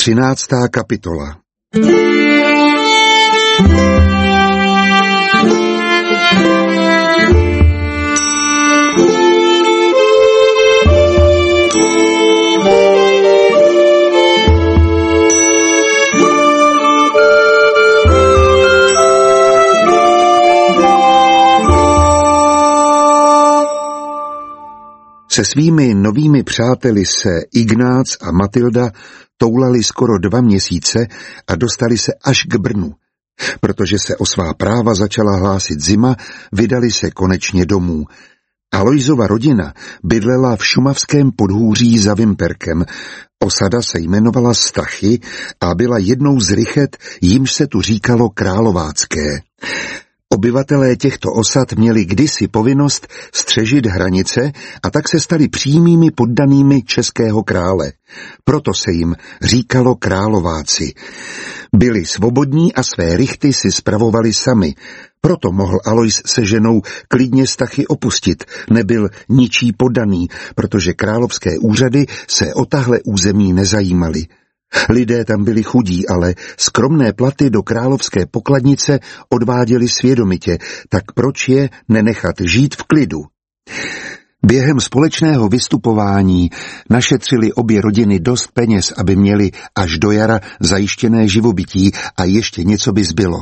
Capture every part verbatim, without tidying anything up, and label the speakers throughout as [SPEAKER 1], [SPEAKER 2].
[SPEAKER 1] Třináctá kapitola. Se svými novými přáteli se Ignác a Matilda toulali skoro dva měsíce a dostali se až k Brnu. Protože se o svá práva začala hlásit zima, vydali se konečně domů. Alojzova rodina bydlela v šumavském podhůří za Vimperkem. Osada se jmenovala Stachy a byla jednou z rychet, jimž se tu říkalo Královácké. Obyvatelé těchto osad měli kdysi povinnost střežit hranice a tak se stali přímými poddanými českého krále. Proto se jim říkalo Králováci. Byli svobodní a své rychty si spravovali sami. Proto mohl Alojz se ženou klidně Stachy opustit, nebyl ničí poddaný, protože královské úřady se o tahle území nezajímaly. Lidé tam byli chudí, ale skromné platy do královské pokladnice odváděli svědomitě, tak proč je nenechat žít v klidu? Během společného vystupování našetřili obě rodiny dost peněz, aby měli až do jara zajištěné živobytí a ještě něco by zbylo.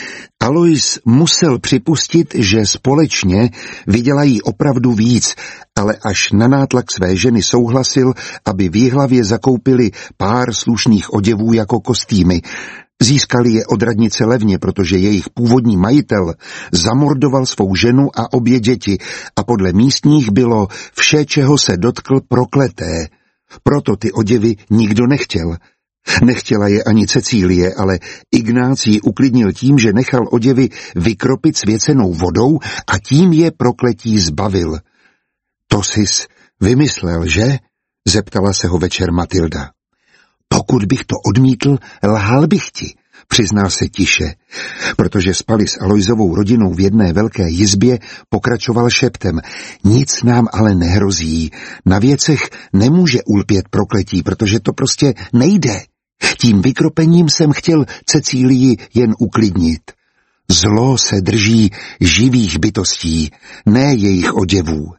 [SPEAKER 1] Alojz musel připustit, že společně vydělají opravdu víc, ale až na nátlak své ženy souhlasil, aby v Jihlavě zakoupili pár slušných oděvů jako kostýmy. Získali je od radnice levně, protože jejich původní majitel zamordoval svou ženu a obě děti a podle místních bylo vše, čeho se dotkl, prokleté. Proto ty oděvy nikdo nechtěl. Nechtěla je ani Cecílie, ale Ignác ji uklidnil tím, že nechal oděvy vykropit svěcenou vodou a tím je prokletí zbavil. To sis vymyslel, že? Zeptala se ho večer Matilda. Pokud bych to odmítl, lhal bych ti, přiznal se tiše. Protože spali s Alojzovou rodinou v jedné velké jizbě, pokračoval šeptem. Nic nám ale nehrozí. Na věcech nemůže ulpět prokletí, protože to prostě nejde. Tím vykropením jsem chtěl Cecílii jen uklidnit. Zlo se drží živých bytostí, ne jejich oděvů.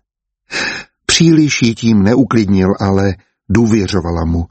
[SPEAKER 1] Příliš ji tím neuklidnil, ale důvěřovala mu.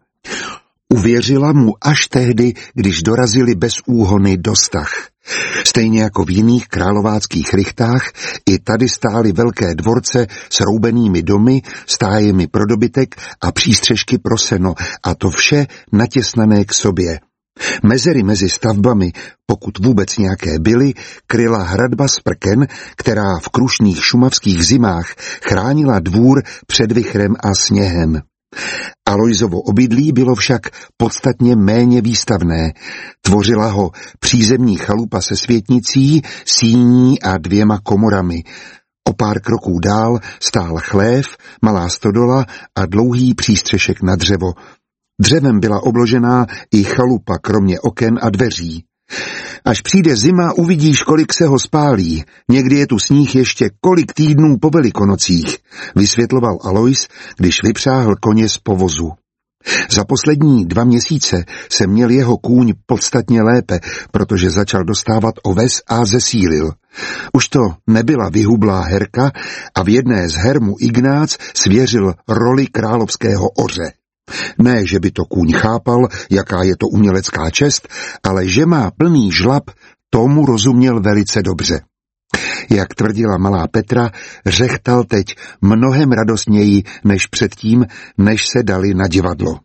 [SPEAKER 1] Uvěřila mu až tehdy, když dorazili bez úhony do Stach. Stejně jako v jiných králováckých rychtách, i tady stály velké dvorce s roubenými domy, stájemi pro dobytek a přístřežky pro seno, a to vše natěsnané k sobě. Mezery mezi stavbami, pokud vůbec nějaké byly, kryla hradba z prken, která v krušných šumavských zimách chránila dvůr před vichrem a sněhem. Alojzovo obydlí bylo však podstatně méně výstavné. Tvořila ho přízemní chalupa se světnicí, síní a dvěma komorami. O pár kroků dál stál chlév, malá stodola a dlouhý přístřešek na dřevo. Dřevem byla obložená i chalupa, kromě oken a dveří. Až přijde zima, uvidíš, kolik se ho spálí. Někdy je tu sníh ještě kolik týdnů po Velikonocích, vysvětloval Alojz, když vypřáhl koně z povozu. Za poslední dva měsíce se měl jeho kůň podstatně lépe, protože začal dostávat oves a zesílil. Už to nebyla vyhublá herka a v jedné z her mu Ignác svěřil roli královského oře. Ne, že by to kůň chápal, jaká je to umělecká čest, ale že má plný žlab, tomu rozuměl velice dobře. Jak tvrdila malá Petra, řechtal teď mnohem radostněji než předtím, než se dali na divadlo.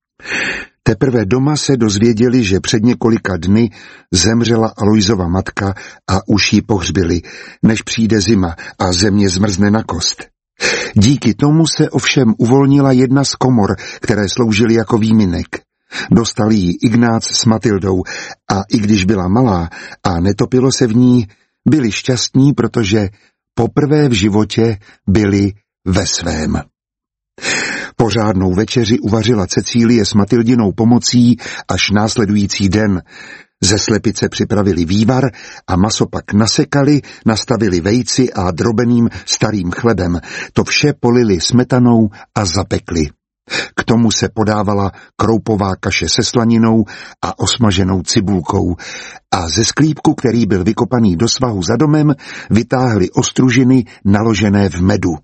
[SPEAKER 1] Teprve doma se dozvěděli, že před několika dny zemřela Alojzova matka a už ji pohřbili, než přijde zima a země zmrzne na kost. Díky tomu se ovšem uvolnila jedna z komor, které sloužily jako výminek. Dostal ji Ignác s Matildou a i když byla malá a netopilo se v ní, byli šťastní, protože poprvé v životě byli ve svém. Pořádnou večeři uvařila Cecílie s Matildinou pomocí až následující den. Ze slepice připravili vývar a maso pak nasekali, nastavili vejci a drobeným starým chlebem. To vše polili smetanou a zapekli. K tomu se podávala kroupová kaše se slaninou a osmaženou cibulkou a ze sklípku, který byl vykopaný do svahu za domem, vytáhli ostružiny naložené v medu.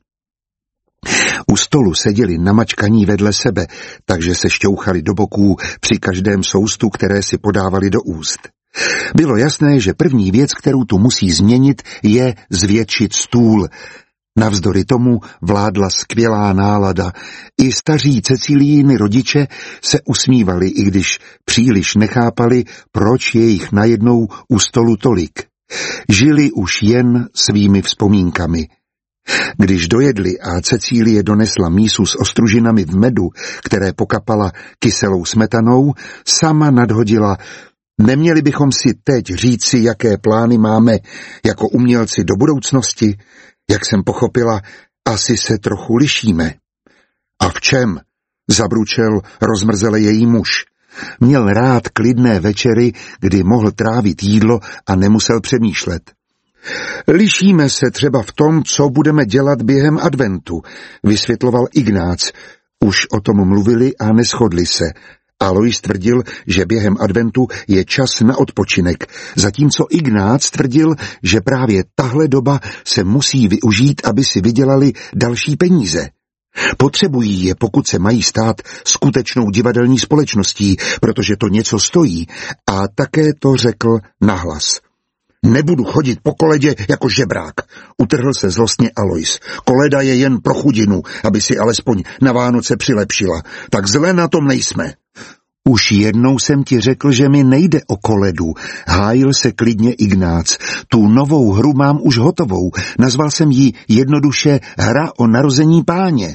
[SPEAKER 1] U stolu seděli namačkaní vedle sebe, takže se šťouchali do boků při každém soustu, které si podávali do úst. Bylo jasné, že první věc, kterou tu musí změnit, je zvětšit stůl. Navzdory tomu vládla skvělá nálada. I staří Cecíliiny rodiče se usmívali, i když příliš nechápali, proč je jich najednou u stolu tolik. Žili už jen svými vzpomínkami. Když dojedli a Cecílie donesla mísu s ostružinami v medu, které pokapala kyselou smetanou, sama nadhodila: neměli bychom si teď říci, jaké plány máme jako umělci do budoucnosti? Jak jsem pochopila, asi se trochu lišíme. A v čem? Zabručel rozmrzele její muž. Měl rád klidné večery, kdy mohl trávit jídlo a nemusel přemýšlet. Lišíme se třeba v tom, co budeme dělat během adventu, vysvětloval Ignác. Už o tom mluvili a neshodli se. Alois tvrdil, že během adventu je čas na odpočinek, zatímco Ignác tvrdil, že právě tahle doba se musí využít, aby si vydělali další peníze. Potřebují je, pokud se mají stát skutečnou divadelní společností, protože to něco stojí, a také to řekl nahlas. Nebudu chodit po koledě jako žebrák, utrhl se zlostně Alois. Koleda je jen pro chudinu, aby si alespoň na Vánoce přilepšila. Tak zle na tom nejsme. Už jednou jsem ti řekl, že mi nejde o koledu, hájil se klidně Ignác. Tu novou hru mám už hotovou, nazval jsem ji jednoduše Hra o narození Páně.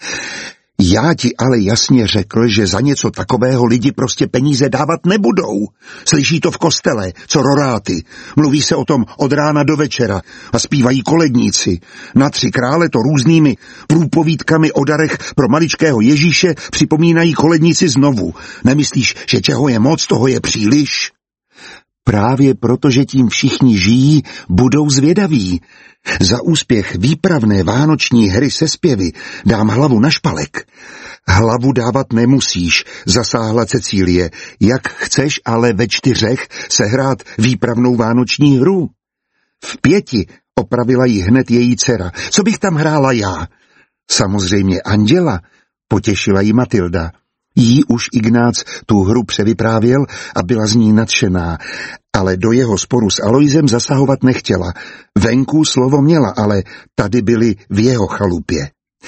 [SPEAKER 1] Já ti ale jasně řekl, že za něco takového lidi prostě peníze dávat nebudou. Slyší to v kostele, co roráty. Mluví se o tom od rána do večera a zpívají koledníci. Na Tři krále to různými průpovídkami o darech pro maličkého Ježíše připomínají koledníci znovu. Nemyslíš, že čeho je moc, toho je příliš? Právě proto, že tím všichni žijí, budou zvědaví. Za úspěch výpravné vánoční hry se zpěvy dám hlavu na špalek. Hlavu dávat nemusíš, zasáhla Cecílie. Jak chceš ale ve čtyřech sehrát výpravnou vánoční hru? V pěti, opravila ji hned její dcera. Co bych tam hrála já? Samozřejmě Anděla, potěšila ji Matilda. Jí už Ignác tu hru převyprávěl a byla z ní nadšená, ale do jeho sporu s Aloisem zasahovat nechtěla. Venku slovo měla, ale tady byli v jeho chalupě.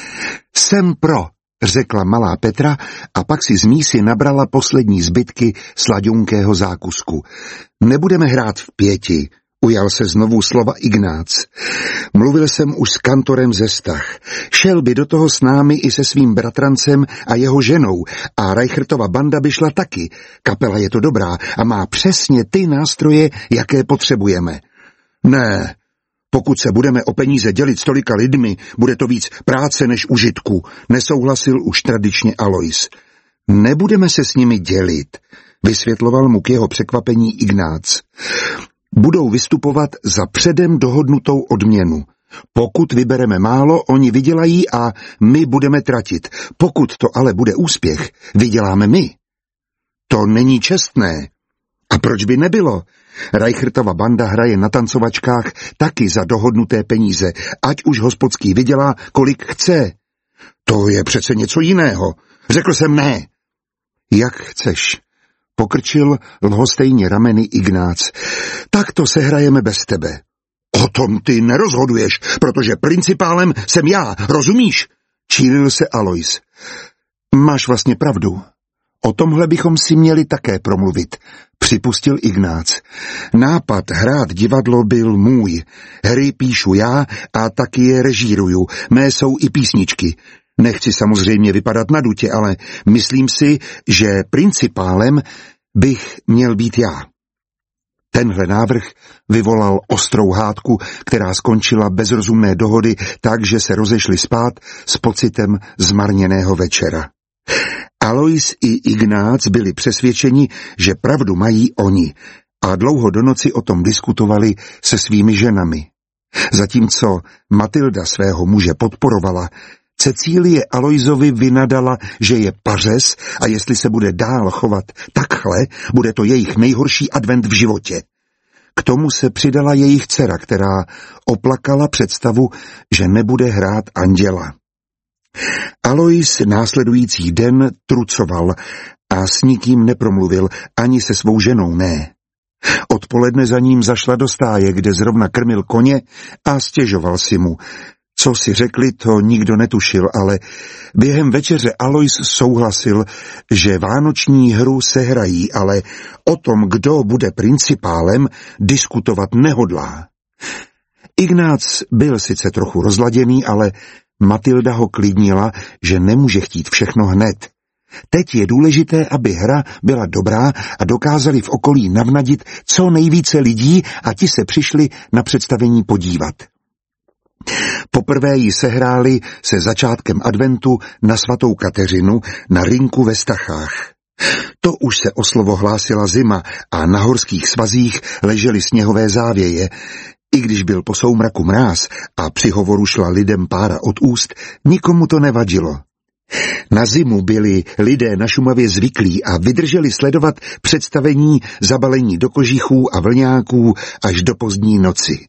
[SPEAKER 1] Jsem pro, řekla malá Petra a pak si z mísy nabrala poslední zbytky slaďunkého zákusku. Nebudeme hrát v pěti, ujal se znovu slova Ignác. Mluvil jsem už s kantorem ze Stach. Šel by do toho s námi i se svým bratrancem a jeho ženou a Reichertova banda by šla taky. Kapela je to dobrá a má přesně ty nástroje, jaké potřebujeme. Ne, pokud se budeme o peníze dělit s tolika lidmi, bude to víc práce než užitku, nesouhlasil už tradičně Alois. Nebudeme se s nimi dělit, vysvětloval mu k jeho překvapení Ignác. Budou vystupovat za předem dohodnutou odměnu. Pokud vybereme málo, oni vydělají a my budeme tratit. Pokud to ale bude úspěch, vyděláme my. To není čestné. A proč by nebylo? Reichertova banda hraje na tancovačkách taky za dohodnuté peníze, ať už hospodský vydělá, kolik chce. To je přece něco jiného. Řekl jsem ne. Jak chceš. Pokrčil lhostejně rameny Ignác. Tak to sehrajeme bez tebe. O tom ty nerozhoduješ, protože principálem jsem já, rozumíš? Čílil se Alois. Máš vlastně pravdu. O tomhle bychom si měli také promluvit, připustil Ignác. Nápad hrát divadlo byl můj. Hry píšu já a taky je režíruju. Mé jsou i písničky. Nechci samozřejmě vypadat na dutě, ale myslím si, že principálem bych měl být já. Tenhle návrh vyvolal ostrou hádku, která skončila bez rozumné dohody, takže se rozešli spát s pocitem zmarněného večera. Alois i Ignác byli přesvědčeni, že pravdu mají oni a dlouho do noci o tom diskutovali se svými ženami. Zatímco Matilda svého muže podporovala, Cecílie Alojzovi vynadala, že je pařez a jestli se bude dál chovat takhle, bude to jejich nejhorší advent v životě. K tomu se přidala jejich dcera, která oplakala představu, že nebude hrát anděla. Alojz následující den trucoval a s nikým nepromluvil, ani se svou ženou ne. Odpoledne za ním zašla do stáje, kde zrovna krmil koně a stěžoval si mu. Co si řekli, to nikdo netušil, ale během večeře Alojz souhlasil, že vánoční hru sehrají, ale o tom, kdo bude principálem, diskutovat nehodlá. Ignác byl sice trochu rozladěný, ale Matilda ho klidnila, že nemůže chtít všechno hned. Teď je důležité, aby hra byla dobrá a dokázali v okolí navnadit co nejvíce lidí a ti se přišli na představení podívat. Poprvé ji sehráli se začátkem adventu na svatou Kateřinu na rynku ve Stachách. To už se o slovo hlásila zima a na horských svazích ležely sněhové závěje. I když byl po soumraku mráz a při hovoru šla lidem pára od úst, nikomu to nevadilo. Na zimu byli lidé na Šumavě zvyklí a vydrželi sledovat představení zabalení do kožichů a vlňáků až do pozdní noci.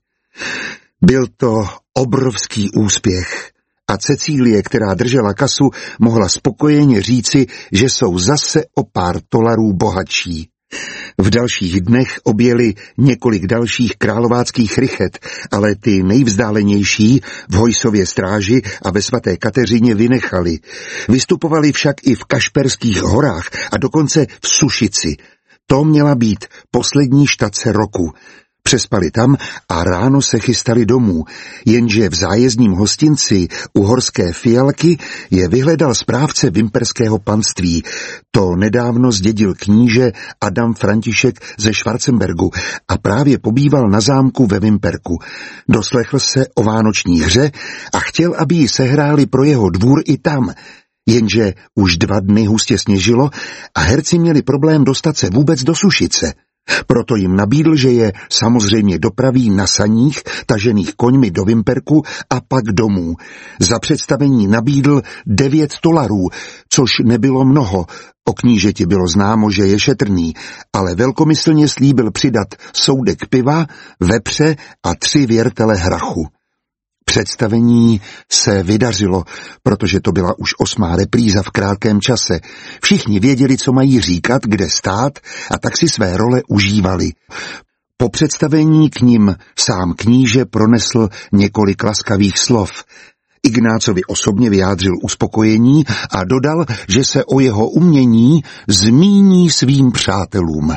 [SPEAKER 1] Byl to obrovský úspěch a Cecílie, která držela kasu, mohla spokojeně říci, že jsou zase o pár tolarů bohatší. V dalších dnech objeli několik dalších králováckých rychet, ale ty nejvzdálenější v Hojsově Stráži a ve svaté Kateřině vynechali. Vystupovali však i v Kašperských horách a dokonce v Sušici. To měla být poslední štace roku. Přespali tam a ráno se chystali domů, jenže v zájezdním hostinci u Horské Fialky je vyhledal správce vimperského panství. To nedávno zdědil kníže Adam František ze Schwarzenbergu a právě pobýval na zámku ve Vimperku. Doslechl se o vánoční hře a chtěl, aby ji sehráli pro jeho dvůr i tam, jenže už dva dny hustě sněžilo a herci měli problém dostat se vůbec do Sušice. Proto jim nabídl, že je samozřejmě dopraví na saních, tažených koňmi do Vimperku a pak domů. Za představení nabídl devět tolarů, což nebylo mnoho. O knížeti bylo známo, že je šetrný, ale velkomyslně slíbil přidat soudek piva, vepře a tři věrtele hrachu. Představení se vydařilo, protože to byla už osmá repríza v krátkém čase. Všichni věděli, co mají říkat, kde stát a tak si své role užívali. Po představení k nim sám kníže pronesl několik laskavých slov. Ignácovi osobně vyjádřil uspokojení a dodal, že se o jeho umění zmíní svým přátelům.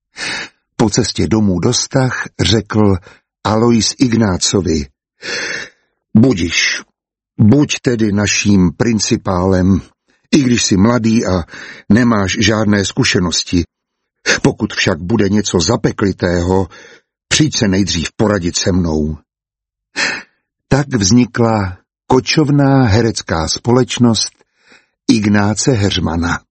[SPEAKER 1] Po cestě domů do Stach řekl Alojz Ignácovi: Budiš, buď tedy naším principálem, i když jsi mladý a nemáš žádné zkušenosti. Pokud však bude něco zapeklitého, přijď se nejdřív poradit se mnou. Tak vznikla kočovná herecká společnost Ignáce Heřmana.